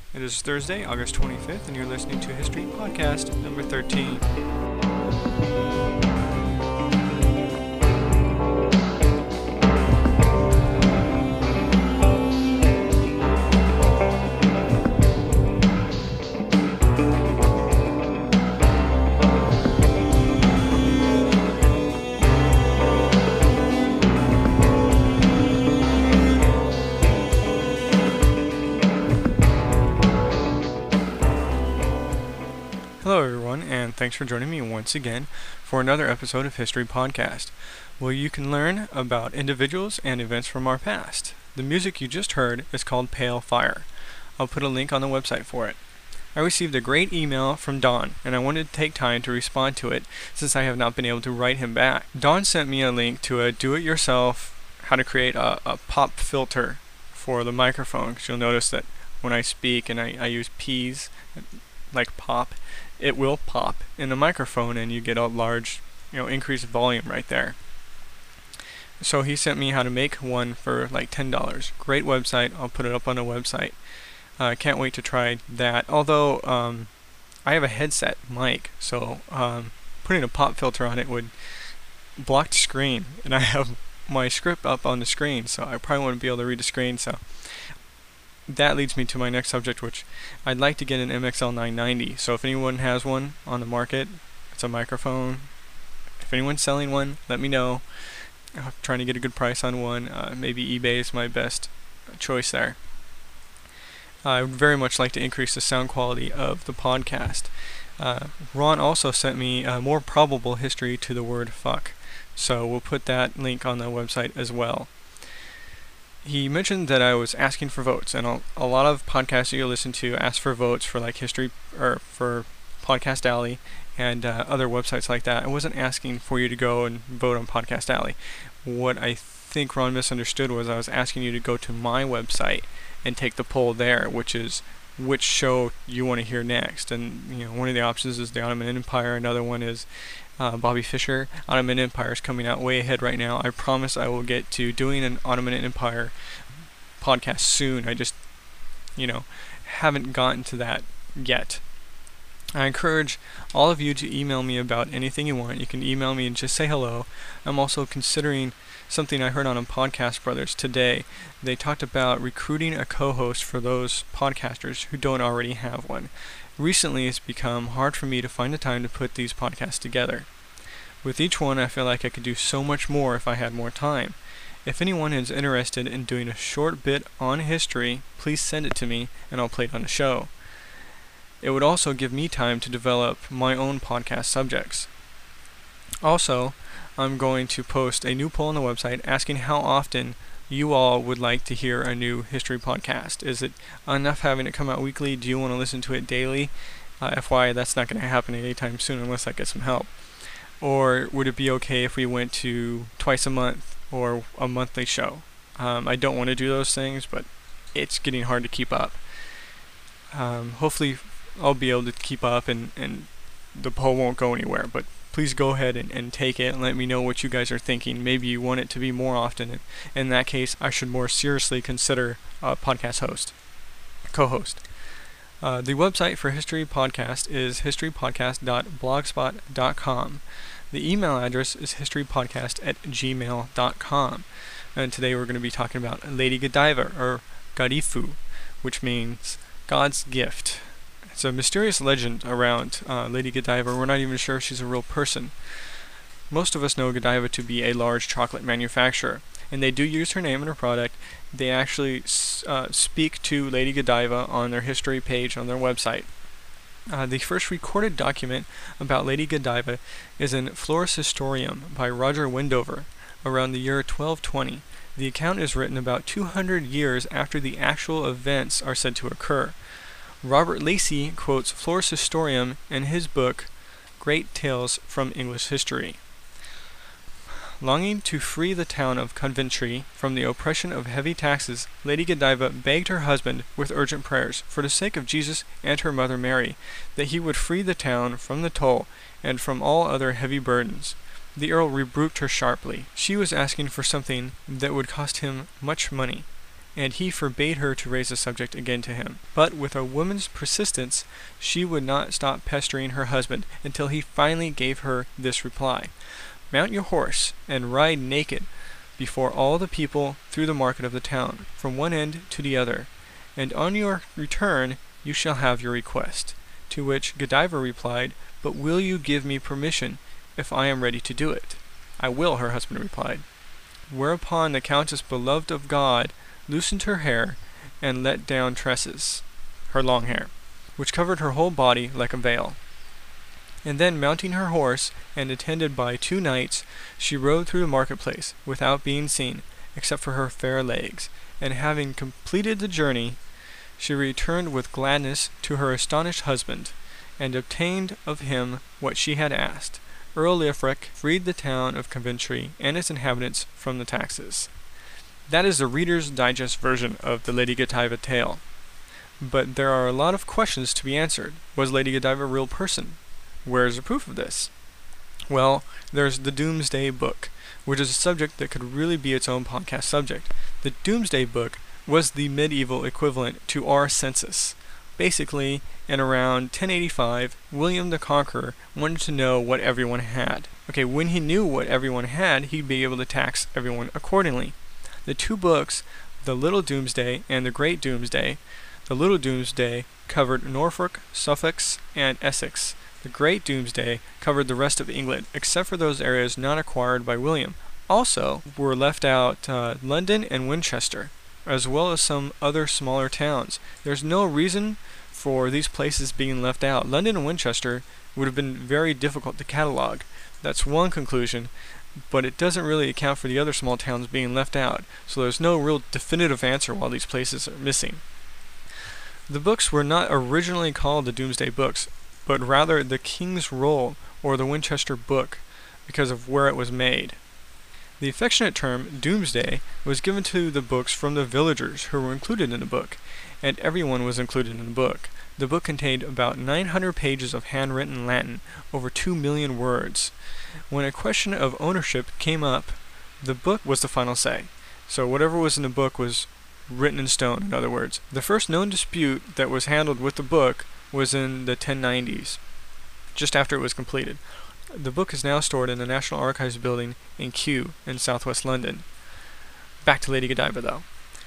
It is Thursday, August 25th, and you're listening to History Podcast number 13. Hello everyone, and thanks for joining me once again for another episode of History Podcast, where you can learn about individuals and events from our past. The music you just heard is called Pale Fire. I'll put a link on the website for it. I received a great email from Don, and I wanted to take time to respond to it since I have not been able to write him back. Don sent me a link to a do-it-yourself how to create a pop filter for the microphone, because you'll notice that when I speak and I use P's, like pop, it will pop in the microphone and you get a large, increased volume right there. So he sent me how to make one for like $10. Great website. I'll put it up on the website. I can't wait to try that. Although I have a headset mic, so putting a pop filter on it would block the screen, and I have my script up on the screen, so I probably wouldn't be able to read the screen. So that leads me to my next subject, which I'd like to get an MXL 990. So if anyone has one on the market, it's a microphone. If anyone's selling one, let me know. I'm trying to get a good price on one. Maybe eBay is my best choice there. I would very much like to increase the sound quality of the podcast. Ron also sent me a more probable history to the word fuck. So we'll put that link on the website as well. He mentioned that I was asking for votes, and a lot of podcasts that you listen to ask for votes for like history or for Podcast Alley and other websites like that. I wasn't asking for you to go and vote on Podcast Alley. What I think Ron misunderstood was I was asking you to go to my website and take the poll there, which is which show you want to hear next. And one of the options is the Ottoman Empire. Another one is Bobby Fischer. Ottoman Empire is coming out way ahead right now. I promise I will get to doing an Ottoman Empire podcast soon. I just, haven't gotten to that yet. I encourage all of you to email me about anything you want. You can email me and just say hello. I'm also considering something I heard on a Podcast Brothers today. They talked about recruiting a co-host for those podcasters who don't already have one. Recently, it's become hard for me to find the time to put these podcasts together. With each one, I feel like I could do so much more if I had more time. If anyone is interested in doing a short bit on history, please send it to me and I'll play it on the show. It would also give me time to develop my own podcast subjects. Also, I'm going to post a new poll on the website asking how often you all would like to hear a new history podcast. Is it enough having it come out weekly? Do you want to listen to it daily? FYI, that's not going to happen anytime soon unless I get some help. Or would it be okay if we went to twice a month or a monthly show? I don't want to do those things, but it's getting hard to keep up. Hopefully I'll be able to keep up and the poll won't go anywhere, but please go ahead and take it and let me know what you guys are thinking. Maybe you want it to be more often. In that case, I should more seriously consider a podcast co-host. The website for History Podcast is historypodcast.blogspot.com. The email address is historypodcast@gmail.com. And today we're going to be talking about Lady Godiva, or Godifu, which means God's gift. It's a mysterious legend around Lady Godiva. We're not even sure if she's a real person. Most of us know Godiva to be a large chocolate manufacturer, and they do use her name in her product. They actually speak to Lady Godiva on their history page on their website. The first recorded document about Lady Godiva is in Florus Historium by Roger Wendover around the year 1220. The account is written about 200 years after the actual events are said to occur. Robert Lacey quotes Florus Historium in his book, Great Tales from English History. Longing to free the town of Coventry from the oppression of heavy taxes, Lady Godiva begged her husband with urgent prayers, for the sake of Jesus and her mother Mary, that he would free the town from the toll and from all other heavy burdens. The Earl rebuked her sharply. She was asking for something that would cost him much money, and he forbade her to raise the subject again to him. But with a woman's persistence, she would not stop pestering her husband until he finally gave her this reply: "Mount your horse and ride naked before all the people through the market of the town, from one end to the other, and on your return you shall have your request." To which Godiva replied, "But will you give me permission if I am ready to do it?" "I will," her husband replied. Whereupon the Countess, beloved of God, loosened her hair and let down tresses, her long hair, which covered her whole body like a veil. And then, mounting her horse, and attended by 2 knights, she rode through the marketplace, without being seen, except for her fair legs. And having completed the journey, she returned with gladness to her astonished husband, and obtained of him what she had asked. Earl Leofric freed the town of Coventry and its inhabitants from the taxes. That is the Reader's Digest version of the Lady Godiva tale. But there are a lot of questions to be answered. Was Lady Godiva a real person? Where is the proof of this? Well, there's the Domesday Book, which is a subject that could really be its own podcast subject. The Domesday Book was the medieval equivalent to our census. Basically, in around 1085, William the Conqueror wanted to know what everyone had. Okay, when he knew what everyone had, he'd be able to tax everyone accordingly. The 2 books, the Little Domesday and the Great Domesday, the Little Domesday covered Norfolk, Suffolk, and Essex. The Great Domesday covered the rest of England, except for those areas not acquired by William. Also were left out London and Winchester, as well as some other smaller towns. There's no reason for these places being left out. London and Winchester would have been very difficult to catalog. That's one conclusion, but it doesn't really account for the other small towns being left out, so there's no real definitive answer why these places are missing. The books were not originally called the Domesday Books, but rather the King's Roll or the Winchester Book, because of where it was made. The affectionate term Domesday was given to the books from the villagers who were included in the book, and everyone was included in the book. The book contained about 900 pages of handwritten Latin, over 2 million words. When a question of ownership came up, the book was the final say. So whatever was in the book was written in stone, in other words. The first known dispute that was handled with the book was in the 1090s, just after it was completed. The book is now stored in the National Archives building in Kew in southwest London. Back to Lady Godiva, though.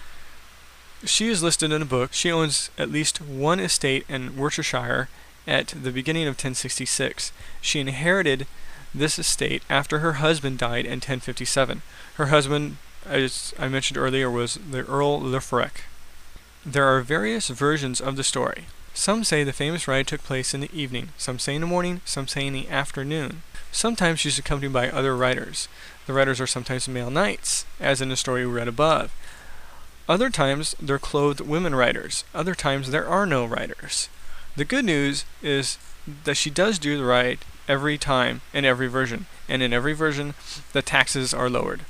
She is listed in the book. She owns at least 1 estate in Worcestershire at the beginning of 1066. She inherited this estate after her husband died in 1057. Her husband, as I mentioned earlier, was the Earl Leofric. There are various versions of the story. Some say the famous ride took place in the evening, some say in the morning, some say in the afternoon. Sometimes she's accompanied by other riders. The riders are sometimes male knights, as in the story we read above. Other times they're clothed women riders. Other times there are no riders. The good news is that she does do the ride every time in every version, and in every version the taxes are lowered.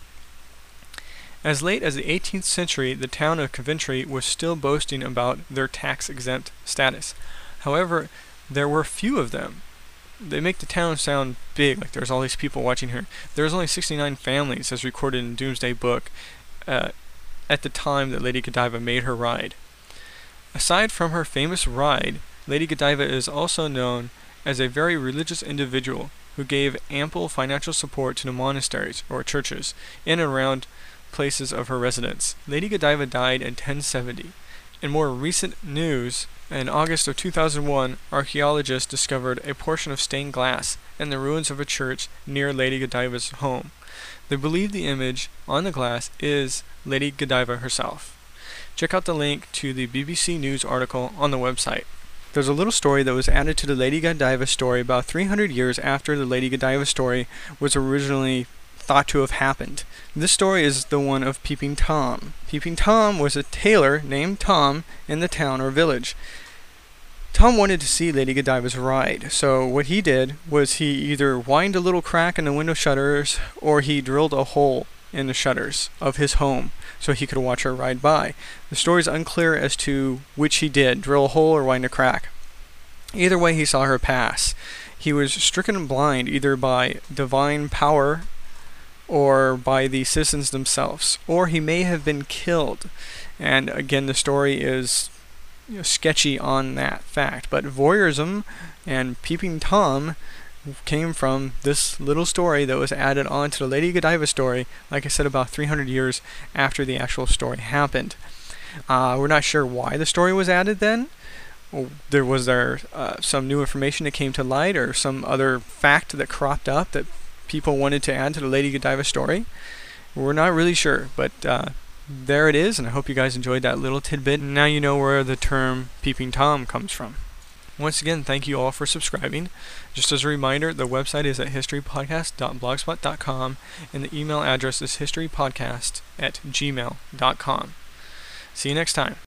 As late as the 18th century, the town of Coventry was still boasting about their tax-exempt status. However, there were few of them. They make the town sound big, like there's all these people watching her. There's only 69 families, as recorded in Domesday Book, at the time that Lady Godiva made her ride. Aside from her famous ride, Lady Godiva is also known as a very religious individual who gave ample financial support to the monasteries, or churches, in and around places of her residence. Lady Godiva died in 1070. In more recent news, in August of 2001, archaeologists discovered a portion of stained glass in the ruins of a church near Lady Godiva's home. They believe the image on the glass is Lady Godiva herself. Check out the link to the BBC News article on the website. There's a little story that was added to the Lady Godiva story about 300 years after the Lady Godiva story was originally thought to have happened. This story is the one of Peeping Tom. Peeping Tom was a tailor named Tom in the town or village. Tom wanted to see Lady Godiva's ride, so what he did was he either whined a little crack in the window shutters or he drilled a hole in the shutters of his home so he could watch her ride by. The story is unclear as to which he did, drill a hole or wind a crack. Either way, he saw her pass. He was stricken blind either by divine power or by the citizens themselves, or he may have been killed. And again, the story is sketchy on that fact. But voyeurism and peeping Tom came from this little story that was added on to the Lady Godiva story, like I said, about 300 years after the actual story happened. We're not sure why the story was added then. Was there some new information that came to light, or some other fact that cropped up that people wanted to add to the Lady Godiva story? We're not really sure, but there it is, and I hope you guys enjoyed that little tidbit. Now you know where the term Peeping Tom comes from. Once again, thank you all for subscribing. Just as a reminder, the website is at historypodcast.blogspot.com, and the email address is historypodcast@gmail.com. See you next time.